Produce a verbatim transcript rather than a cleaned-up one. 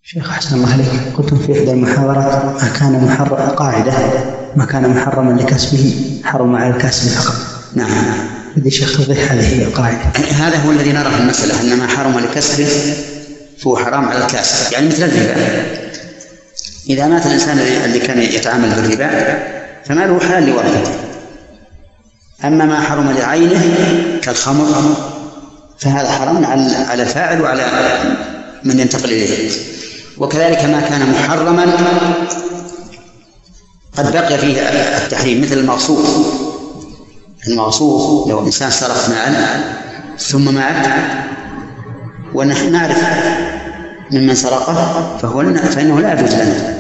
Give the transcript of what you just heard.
شيخ أحسن الله عليك، قلتم في إحدى المحاورات ما كان محرم قاعدة ما كان محرما لكسبه حرم على الكاسب فقط. نعم نعم. بدي شيخ توضيح هذه القاعدة. هذا هو الذي نرى في المسألة، أن ما حرم لكسبه فهو حرام على الكاسب، يعني مثل الربا. إذا مات الإنسان اللي كان يتعامل بالربا فماله حلال لورثته. أما ما حرم لعينه كالخمر فهذا حرام على الفاعل وعلى من ينتقل إليه. وكذلك ما كان محرما قد بقي فيه التحريم، مثل المغصوب. المغصوب لو إنسان سرق مال ثم مات ونحن نعرف ممن سرقه فهو فإنه لا يجوز لنا